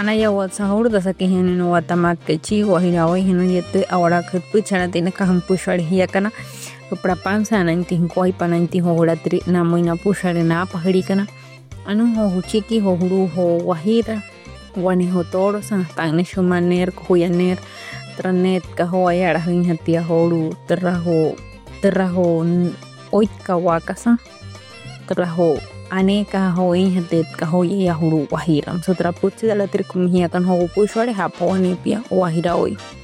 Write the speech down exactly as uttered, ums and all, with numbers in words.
Ana ya whatsa hurda sa kihini no watamak ke chi wahira hoy hino yete ahora que puchana tiene kahan pushari hiyakana para pansa na inti koi pana inti hora tri na moina pushari na pahiri kana anu ho chiki ho huru ho wahira wani ho toro san tang shumaner kuyaner tranet ka ho ayara hin hatia horu traho traho oit ka wakasa traho ane ka ho in hatet ka ho ya huru wahira so tra putsi dala tri kumhia kan ho pushari hapo ni pia wahira oi